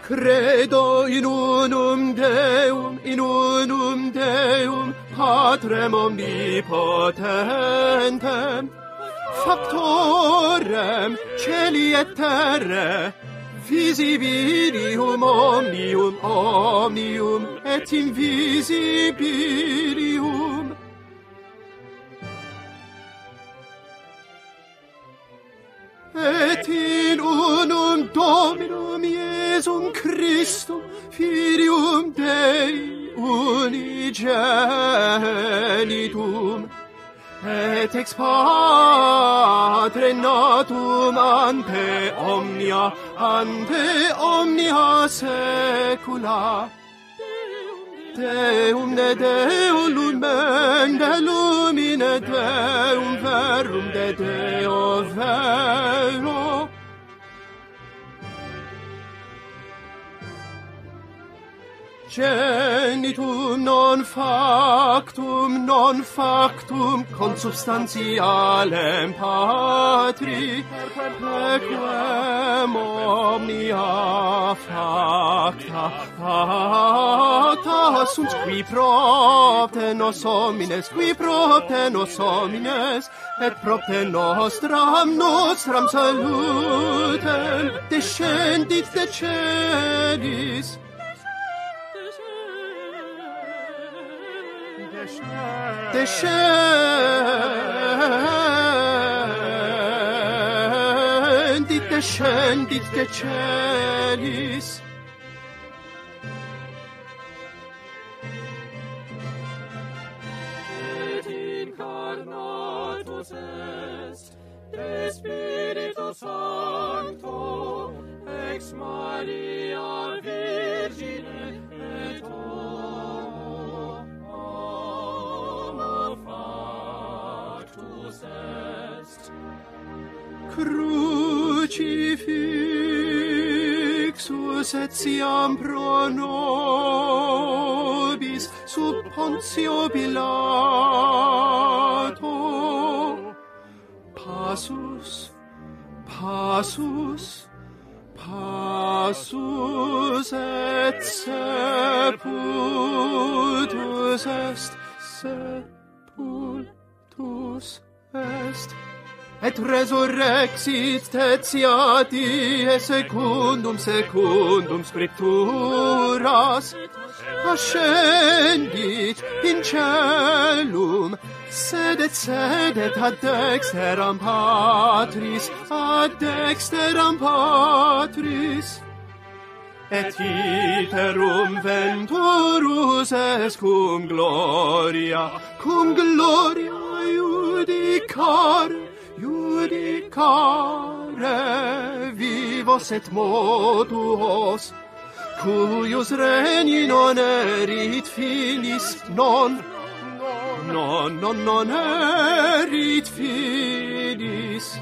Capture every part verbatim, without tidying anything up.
Credo in unum Deum, in unum Deum, Patrem omnipotentem, Factorem celi et terrae, visibilium omnium, omnium et invisibilium. Et in unum Dominum Iesum Christum, Filium Dei unigenitum, et ex Patre natum ante omnia, ante omnia saecula, Deum de Deo lumen, de lumine Deum verum, de Deo vero. Genitum non factum, non factum, consubstantialem Patri, perquem omnia facta, facta sunt, qui propter nos homines, qui propter nos homines, et propter nostram, nostram salutem, descendit de celis, descendit, descendit de celis. Et incarnatus est de Spiritus Sancto ex Maria Virgine et Crucifixus etiam pro nobis sub Pontio Pilato, passus, passus, passus et sepultus est, sepultus est. Et resurrexit tertia die secundum secundum scripturas, ascendit in caelum, sedet sedet ad dexteram Patris, ad dexteram Patris. Et iterum venturus est cum gloria, cum gloria judicare, judicare vivos et mortuos, cuius regni non erit finis, non, non, non, non erit finis.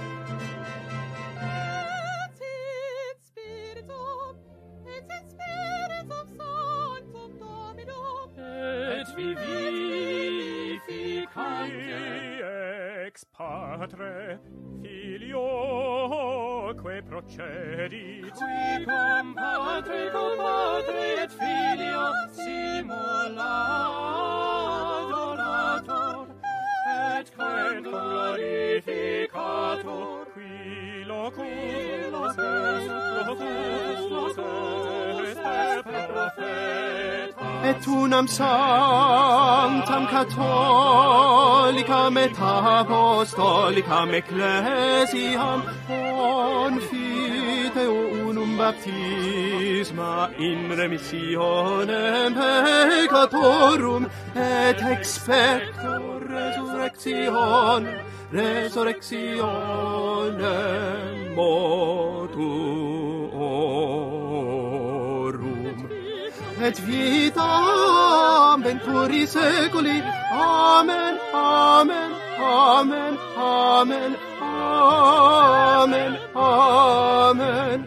Et vivificante ex Patre, Filioque procedit, qui cum Patre, cum Patre et Filio simuladorator, et quem glorificator, qui loculos est, loculos est, et profeta. Et unam sanctam catholicam et apostolicam ecclesiam confiteo unum baptisma in remissionem peccatorum et expecto resurrectionem, resurrectionem mortuorum. Et vitam venturi seculi. Amen, amen, amen, amen, amen, amen.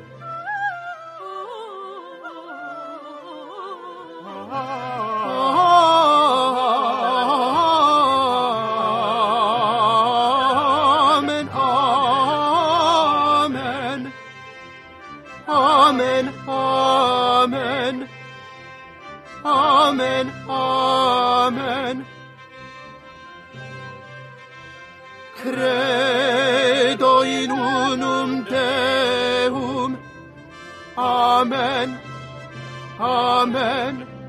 Amen, amen. 아멘, 아멘, 아멘, 아멘. credo in unum Deum. 아멘, 아멘.